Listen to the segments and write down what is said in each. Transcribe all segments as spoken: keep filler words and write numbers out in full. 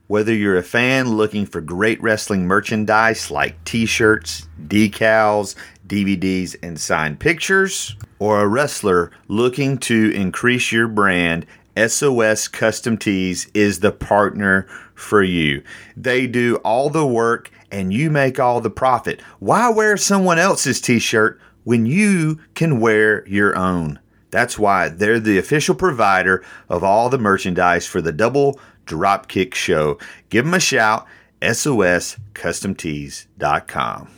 Whether you're a fan looking for great wrestling merchandise like t-shirts, decals, D V Ds, and signed pictures, or a wrestler looking to increase your brand, S O S Custom Tees is the partner for you. They do all the work and you make all the profit. Why wear someone else's t-shirt when you can wear your own? That's why they're the official provider of all the merchandise for the Double Dropkick Show. Give them a shout, S O S Custom Tees dot com.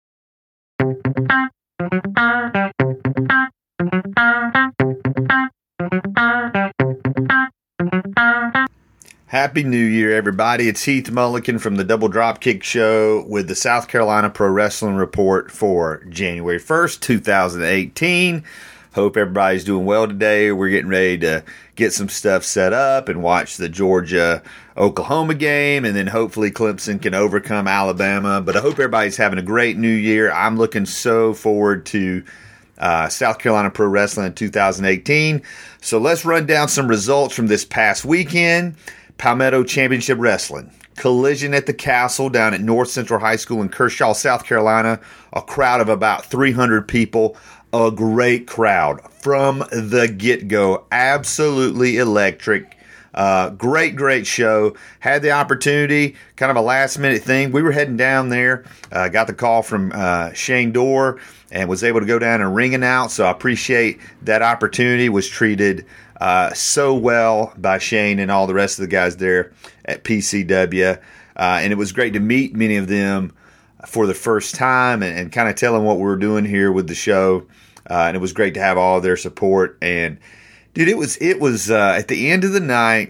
Happy New Year, everybody. It's Heath Mulliken from the Double Dropkick Show with the South Carolina Pro Wrestling Report for January first, twenty eighteen. Hope everybody's doing well today. We're getting ready to get some stuff set up and watch the Georgia-Oklahoma game, and then hopefully Clemson can overcome Alabama. But I hope everybody's having a great New Year. I'm looking so forward to uh, South Carolina Pro Wrestling in two thousand eighteen. So let's run down some results from this past weekend. Palmetto Championship Wrestling. Collision at the Castle down at North Central High School in Kershaw, South Carolina. A crowd of about three hundred people. A great crowd from the get-go. Absolutely electric. Uh, great, great show. Had the opportunity, kind of a last-minute thing. We were heading down there. Uh, got the call from uh, Shane Dorr and was able to go down and ring it out. So I appreciate that opportunity. Was treated uh, so well by Shane and all the rest of the guys there at P C W. Uh, and it was great to meet many of them for the first time and, and kind of tell them what we were doing here with the show. Uh, and it was great to have all of their support. And dude, it was it was uh, at the end of the night.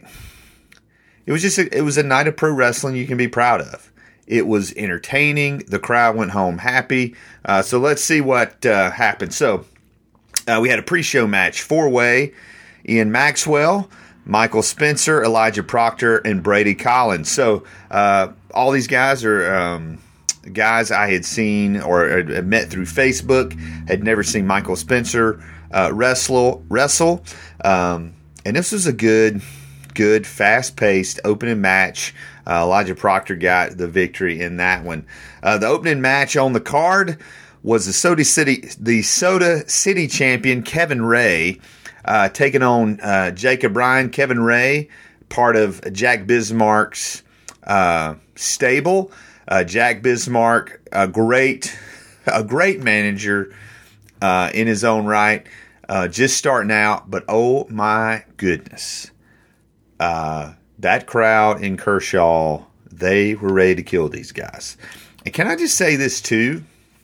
It was just a, it was a night of pro wrestling you can be proud of. It was entertaining. The crowd went home happy. Uh, so let's see what uh, happened. So uh, we had a pre-show match, four-way: Ian Maxwell, Michael Spencer, Elijah Proctor, and Brady Collins. So uh, all these guys are. Um, Guys I had seen or had met through Facebook, had never seen Michael Spencer uh, wrestle. wrestle. Um, and this was a good, good, fast-paced opening match. Uh, Elijah Proctor got the victory in that one. Uh, the opening match on the card was the Soda City, the Soda City champion Kevin Ray, uh, taking on uh, Jacob Ryan. Kevin Ray, part of Jack Bismarck's uh, stable. Uh, Jack Bismarck, a great, a great manager uh, in his own right, uh, just starting out. But oh my goodness, uh, that crowd in Kershaw, they were ready to kill these guys. And can I just say this too?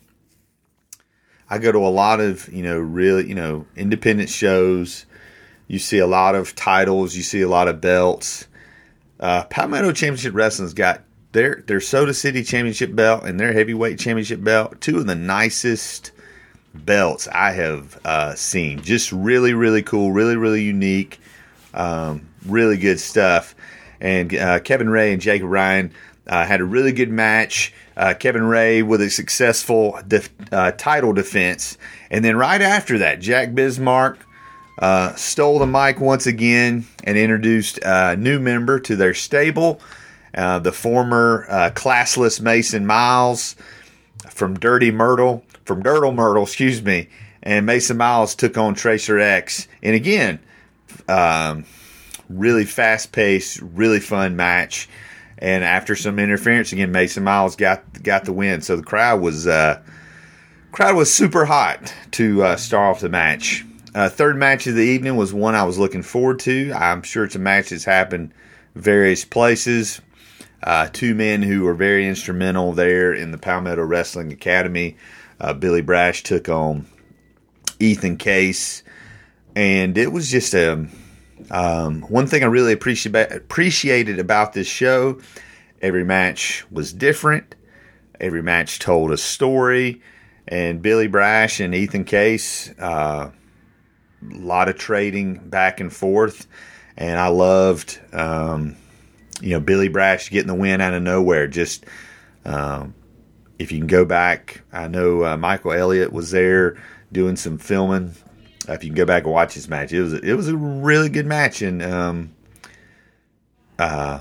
I go to a lot of you know really you know independent shows. You see a lot of titles. You see a lot of belts. Uh, Palmetto Championship Wrestling's got Their their Soda City Championship belt and their Heavyweight Championship belt, two of the nicest belts I have uh, seen. Just really, really cool, really, really unique, um, really good stuff. And uh, Kevin Ray and Jacob Ryan uh, had a really good match. Uh, Kevin Ray with a successful def- uh, title defense. And then right after that, Jack Bismarck uh, stole the mic once again and introduced a new member to their stable. Uh, the former uh, classless Mason Miles from Dirty Myrtle, from Dirtle Myrtle, excuse me, and Mason Miles took on Tracer X. And again, um, really fast-paced, really fun match. And after some interference, again, Mason Miles got got the win. So the crowd was uh, crowd was super hot to uh, start off the match. Uh, third match of the evening was one I was looking forward to. I'm sure it's a match that's happened various places. Uh, two men who were very instrumental there in the Palmetto Wrestling Academy. Uh, Billy Brash took on Ethan Case. And it was just a, um, one thing I really appreciate, appreciated about this show. Every match was different. Every match told a story. And Billy Brash and Ethan Case, uh, a lot of trading back and forth. And I loved... Um, You know, Billy Brash getting the win out of nowhere. Just, um, if you can go back, I know uh, Michael Elliott was there doing some filming. Uh, if you can go back and watch this match, it was a, it was a really good match, and um, uh,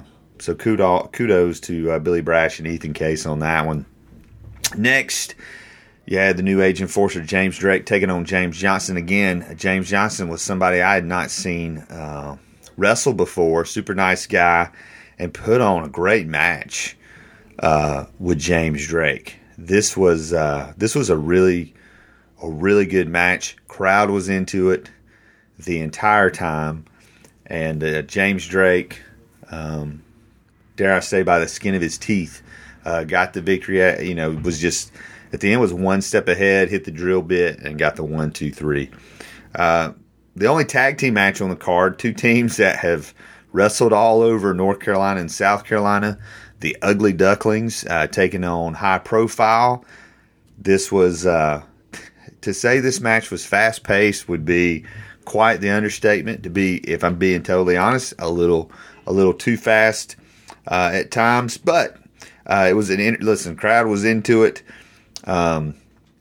so kudos, kudos to uh, Billy Brash and Ethan Case on that one. Next, you had the new age enforcer James Drake taking on James Johnson again. James Johnson was somebody I had not seen uh, wrestle before. Super nice guy, and put on a great match uh, with James Drake. This was uh, this was a really a really good match. Crowd was into it the entire time, and uh, James Drake, um, dare I say, by the skin of his teeth, uh, got the victory. You know, was just at the end was one step ahead, hit the drill bit, and got the one, two, three. Uh, the only tag team match on the card, two teams that have wrestled all over North Carolina and South Carolina. The Ugly Ducklings uh, taking on High Profile. This was, uh, to say this match was fast-paced would be quite the understatement. To be, if I'm being totally honest, a little a little too fast uh, at times. But uh, it was an, in- listen, crowd was into it. Um,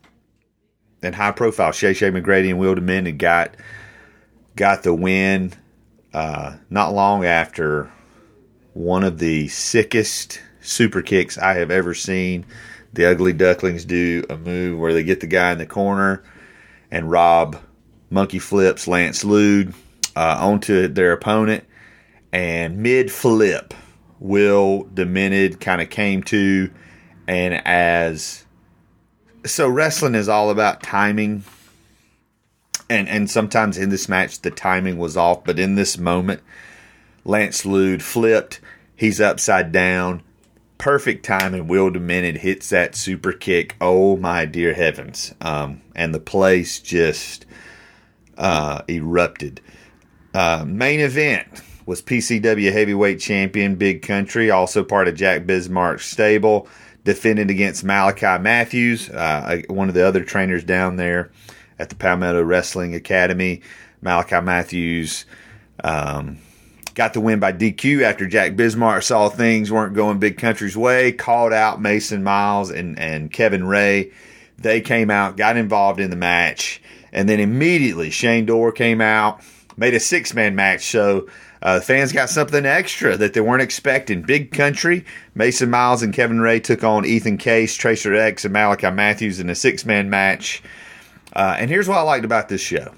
and High Profile, Shay Shay McGrady and Will Dominion got, got the win uh, not long after one of the sickest super kicks I have ever seen. The Ugly Ducklings do a move where they get the guy in the corner and Rob monkey flips Lance Lude uh, onto their opponent. And mid-flip, Will Dominion kind of came to, and as... So wrestling is all about timing. And, and sometimes in this match, the timing was off. But in this moment, Lance Lude flipped. He's upside down. Perfect time, and Will Dominion hits that super kick. Oh, my dear heavens. Um, and the place just uh, erupted. Uh, main event was P C W Heavyweight Champion Big Country, also part of Jack Bismarck's stable, defended against Malachi Matthews, uh, one of the other trainers down there at the Palmetto Wrestling Academy. Malachi Matthews um, got the win by D Q after Jack Bismarck saw things weren't going Big Country's way, called out Mason Miles and, and Kevin Ray. They came out, got involved in the match, and then immediately Shane Dorr came out, made a six-man match, so uh, the fans got something extra that they weren't expecting. Big Country, Mason Miles and Kevin Ray took on Ethan Case, Tracer X, and Malachi Matthews in a six-man match. Uh, and here's what I liked about this show.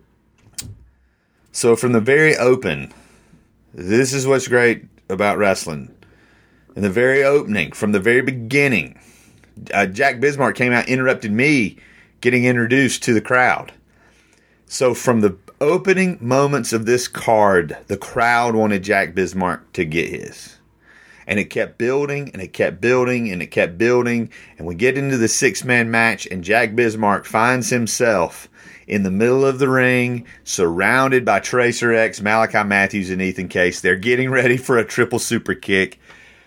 So from the very open, this is what's great about wrestling. In the very opening, from the very beginning, uh, Jack Bismarck came out, interrupted me getting introduced to the crowd. So from the opening moments of this card, the crowd wanted Jack Bismarck to get his. And it kept building, and it kept building, and it kept building. And we get into the six-man match, and Jack Bismarck finds himself in the middle of the ring, surrounded by Tracer X, Malachi Matthews, and Ethan Case. They're getting ready for a triple super kick.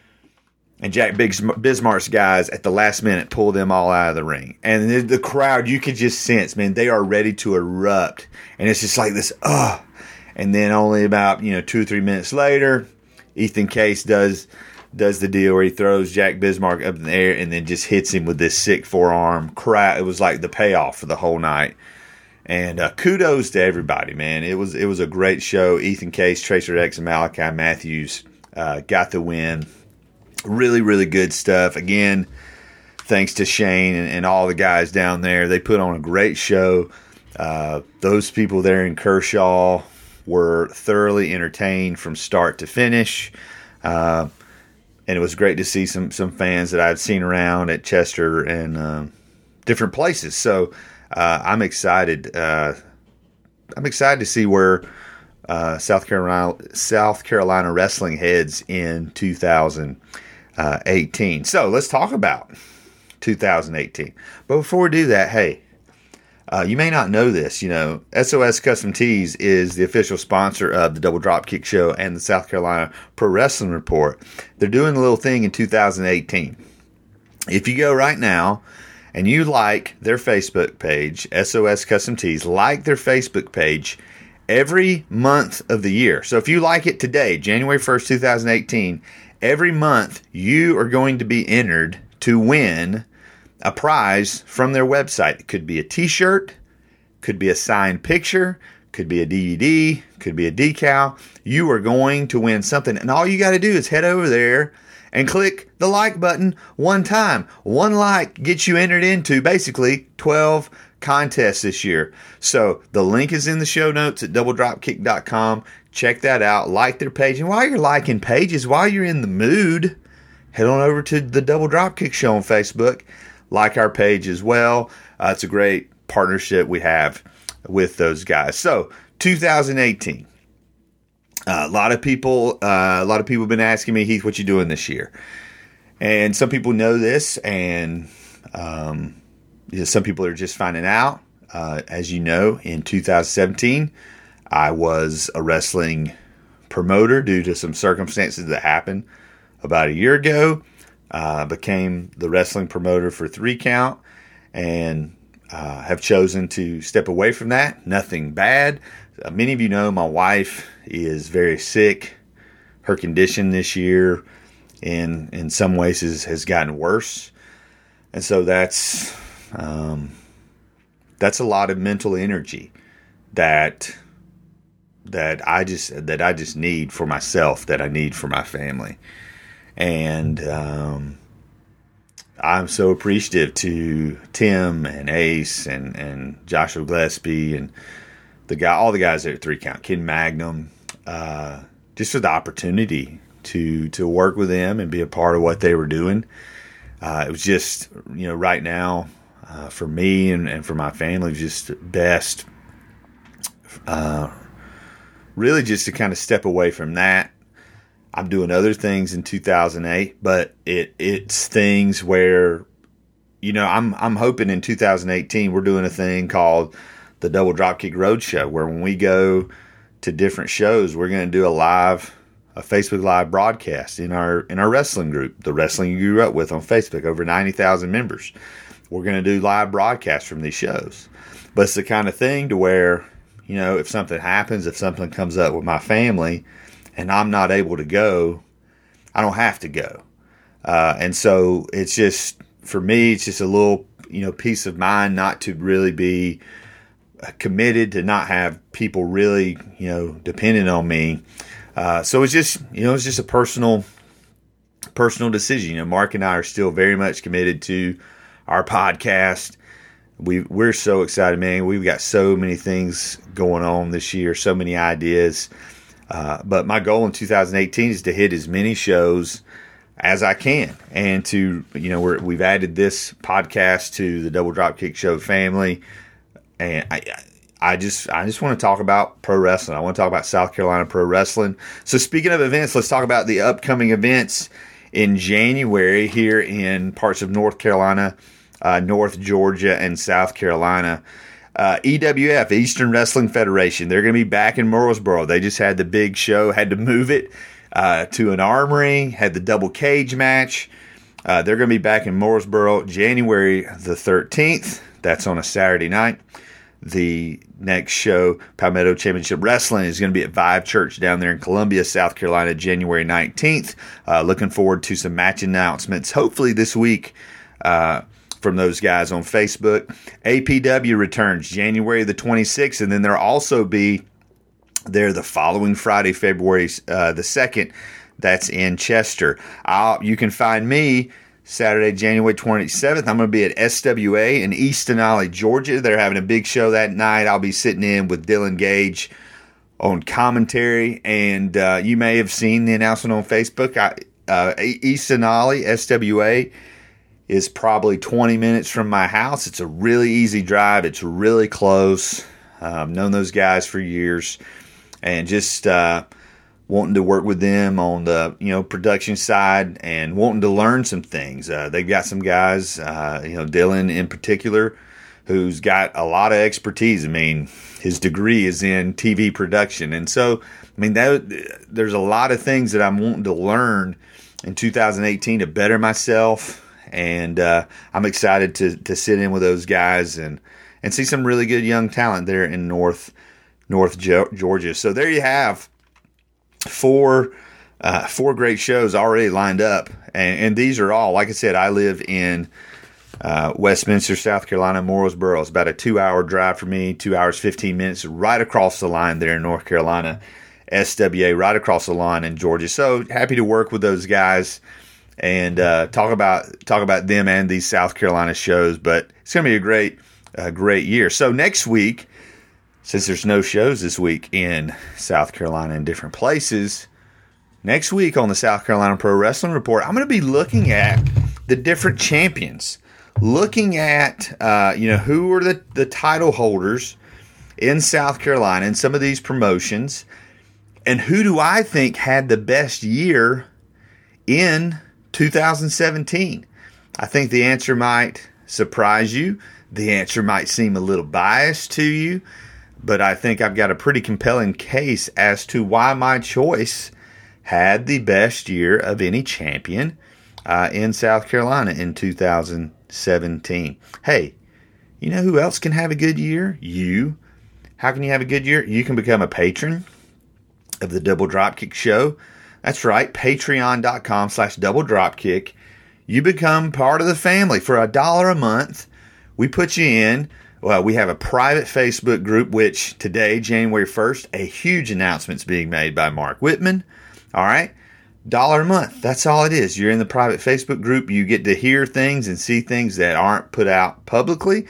And Jack Bismarck's guys, at the last minute, pull them all out of the ring. And the crowd, you could just sense, man, they are ready to erupt. And it's just like this, ugh. And then only about, you know, two or three minutes later, Ethan Case does does the deal where he throws Jack Bismarck up in the air and then just hits him with this sick forearm. Crowd, it was like the payoff for the whole night. And uh, kudos to everybody, man. It was it was a great show. Ethan Case, Tracer X, and Malachi Matthews uh, got the win. Really, really good stuff. Again, thanks to Shane and, and all the guys down there. They put on a great show. Uh, those people there in Kershaw were thoroughly entertained from start to finish. Uh, and it was great to see some some fans that I've seen around at Chester and uh, different places. So uh, I'm excited. Uh, I'm excited to see where uh, South Carolina South Carolina wrestling heads in two thousand eighteen. So let's talk about two thousand eighteen. But before we do that, hey, uh, you may not know this. You know, S O S Custom Tees is the official sponsor of the Double Dropkick Show and the South Carolina Pro Wrestling Report. They're doing a little thing in two thousand eighteen. If you go right now and you like their Facebook page, S O S Custom Tees, like their Facebook page every month of the year. So if you like it today, January first, twenty eighteen, every month you are going to be entered to win a prize from their website. It could be a t-shirt, could be a signed picture, could be a D V D, could be a decal. You are going to win something. And all you got to do is head over there and click the like button one time. One like gets you entered into basically twelve contests this year. So the link is in the show notes at double dropkick dot com. Check that out. Like their page. And while you're liking pages, while you're in the mood, head on over to the Double Dropkick Show on Facebook. Like our page as well. Uh, it's a great partnership we have with those guys. So two thousand eighteen. Uh, a lot of people, uh, a lot of people have been asking me, Heath, what you doing this year? And some people know this, and um, you know, some people are just finding out. Uh, as you know, in two thousand seventeen, I was a wrestling promoter due to some circumstances that happened about a year ago. Uh, became the wrestling promoter for Three Count, and uh, have chosen to step away from that. Nothing bad. Uh, many of you know my wife is very sick. Her condition this year, in in some ways, is, has gotten worse, and so that's um, that's a lot of mental energy that that I just that I just need for myself, that I need for my family, and um, I'm so appreciative to Tim and Ace and and Joshua Gillespie and the guy, all the guys there at Three Count, Ken Magnum, uh, just for the opportunity to to work with them and be a part of what they were doing. Uh, it was just, you know, right now uh, for me and, and for my family, it was just best, uh, really just to kind of step away from that. I'm doing other things in two thousand eight, but it it's things where, you know, I'm I'm hoping in two thousand eighteen we're doing a thing called the Double Dropkick Roadshow, where when we go to different shows, we're going to do a live, a Facebook Live broadcast in our in our wrestling group, the wrestling you grew up with on Facebook, over ninety thousand members. We're going to do live broadcasts from these shows. But it's the kind of thing to where, you know, if something happens, if something comes up with my family and I'm not able to go, I don't have to go. Uh, and so it's just, for me, it's just a little, you know, peace of mind not to really be committed, to not have people really, you know, dependent on me. Uh, so it's just, you know, it's just a personal, personal decision. You know, Mark and I are still very much committed to our podcast. We we're so excited, man. We've got so many things going on this year, so many ideas. Uh, but my goal in two thousand eighteen is to hit as many shows as I can, and to, you know, we're, we've added this podcast to the Double Dropkick Show family. And I, I just, I just want to talk about pro wrestling. I want to talk about South Carolina pro wrestling. So speaking of events, let's talk about the upcoming events in January here in parts of North Carolina, uh, North Georgia, and South Carolina. Uh, E W F, Eastern Wrestling Federation, they're going to be back in Murfreesboro. They just had the big show, had to move it uh, to an armory, had the double cage match. Uh, they're going to be back in Murfreesboro January the thirteenth. That's on a Saturday night. The next show, Palmetto Championship Wrestling, is going to be at Vive Church down there in Columbia, South Carolina, January nineteenth. Uh, looking forward to some match announcements, hopefully this week, uh, from those guys on Facebook. A P W returns January the twenty-sixth, and then there'll also be there the following Friday, February uh, the second. That's in Chester. I'll, you can find me Saturday, January twenty-seventh, I'm going to be at S W A in East Denali, Georgia. They're having a big show that night. I'll be sitting in with Dylan Gage on commentary, and uh, you may have seen the announcement on Facebook. I, uh, East Denali, S W A, is probably twenty minutes from my house. It's a really easy drive. It's really close. Uh, I've known those guys for years, and just uh, wanting to work with them on the, you know, production side and wanting to learn some things. Uh, they've got some guys, uh, you know, Dylan in particular, who's got a lot of expertise. I mean, his degree is in T V production. And so, I mean, that, there's a lot of things that I'm wanting to learn in two thousand eighteen to better myself. And uh, I'm excited to to sit in with those guys and, and see some really good young talent there in North, North Georgia. So there you have Four, uh, four great shows already lined up, and, and these are all, like I said, I live in uh, Westminster, South Carolina, Morrowsboro. It's about a two-hour drive for me, two hours, fifteen minutes, right across the line there in North Carolina. S W A, right across the line in Georgia. So happy to work with those guys and uh, talk about talk about them and these South Carolina shows. But it's going to be a great, uh, great year. So next week, since there's no shows this week in South Carolina in different places, next week on the South Carolina Pro Wrestling Report, I'm going to be looking at the different champions, looking at uh, you know who are the, the title holders in South Carolina in some of these promotions, and who do I think had the best year in two thousand seventeen. I think the answer might surprise you. The answer might seem a little biased to you, but I think I've got a pretty compelling case as to why my choice had the best year of any champion uh, in South Carolina in two thousand seventeen. Hey, you know who else can have a good year? You. How can you have a good year? You can become a patron of the Double Dropkick Show. That's right, patreon.com slash double dropkick. You become part of the family for a dollar a month. We put you in. Well, we have a private Facebook group, which today, January first, a huge announcement's being made by Mark Whitman. All right, dollar a month. That's all it is. You're in the private Facebook group. You get to hear things and see things that aren't put out publicly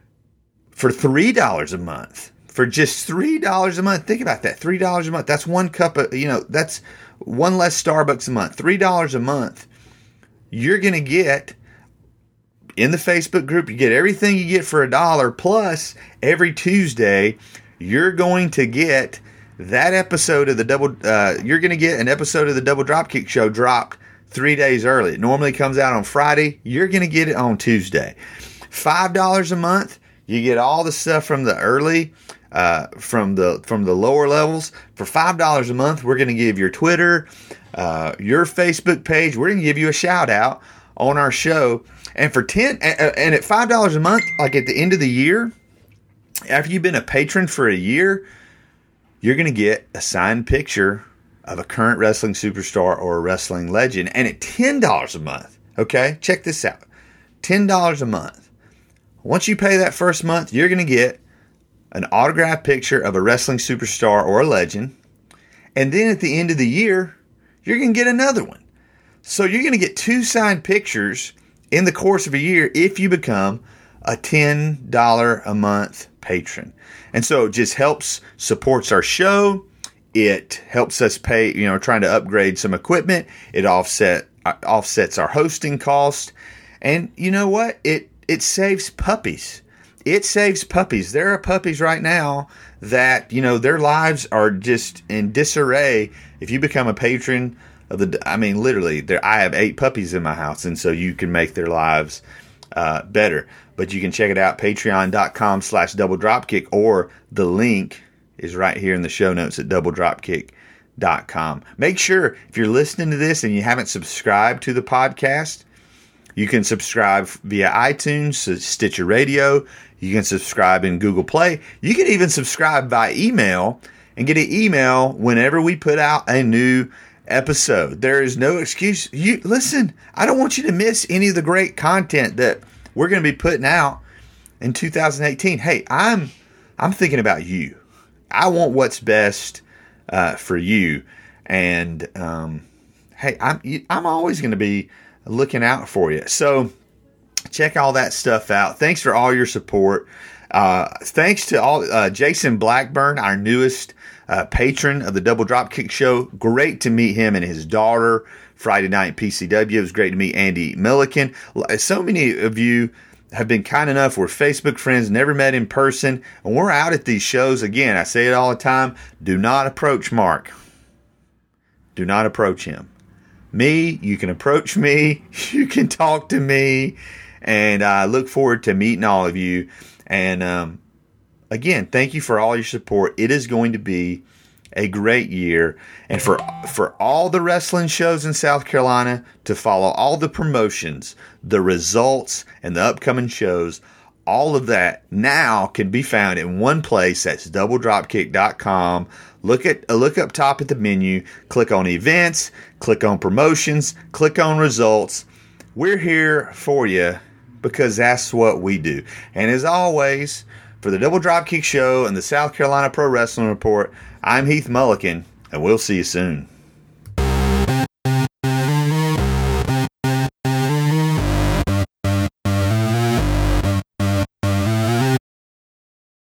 for three dollars a month. For just three dollars a month. Think about that. three dollars a month. That's one cup of, you know, that's one less Starbucks a month. three dollars a month. You're going to get, in the Facebook group, you get everything you get for a dollar. Plus, every Tuesday, you're going to get that episode of the double, uh, you're going to get an episode of the Double Dropkick Show dropped three days early. It normally comes out on Friday. You're going to get it on Tuesday. five dollars a month. You get all the stuff from the early Uh, from the from the lower levels. For five dollars a month, we're going to give your Twitter, uh, your Facebook page. We're going to give you a shout out on our show. And for ten, and at five dollars a month, like at the end of the year, after you've been a patron for a year, you're going to get a signed picture of a current wrestling superstar or a wrestling legend. And at ten dollars a month, okay, check this out, ten dollars a month. Once you pay that first month, you're going to get an autographed picture of a wrestling superstar or a legend. And then at the end of the year, you're going to get another one. So you're going to get two signed pictures in the course of a year if you become a ten dollars a month patron. And so it just helps, supports our show. It helps us pay, you know, trying to upgrade some equipment. It offset offsets our hosting cost. And you know what? It it saves puppies. It saves puppies. There are puppies right now that, you know, their lives are just in disarray. If you become a patron of the, I mean, literally, there, I have eight puppies in my house, and so you can make their lives uh, better. But you can check it out, patreon.com slash double dropkick, or the link is right here in the show notes at double dropkick dot com. Make sure, if you're listening to this and you haven't subscribed to the podcast, you can subscribe via iTunes, Stitcher Radio. You can subscribe in Google Play. You can even subscribe by email and get an email whenever we put out a new episode. There is no excuse. You listen, I don't want you to miss any of the great content that we're going to be putting out in two thousand eighteen. Hey, I'm I'm thinking about you. I want what's best uh, for you. And um, hey, I'm I'm always going to be looking out for you. So check all that stuff out. Thanks for all your support. Uh, thanks to all uh, Jason Blackburn, our newest uh, patron of the Double Dropkick Show. Great to meet him and his daughter Friday night in P C W. It was great to meet Andy Milliken. So many of you have been kind enough. We're Facebook friends, never met in person, and we're out at these shows. Again, I say it all the time. Do not approach Mark. Do not approach him. Me, you can approach me. You can talk to me. And I look forward to meeting all of you. And um, again, thank you for all your support. It is going to be a great year. And for for all the wrestling shows in South Carolina to follow all the promotions, the results, and the upcoming shows, all of that now can be found in one place. That's double dropkick dot com. Look at look up top at the menu. Click on events. Click on promotions. Click on results. We're here for you because that's what we do. And as always, for the Double Dropkick Show and the South Carolina Pro Wrestling Report, I'm Heath Mulliken, and we'll see you soon.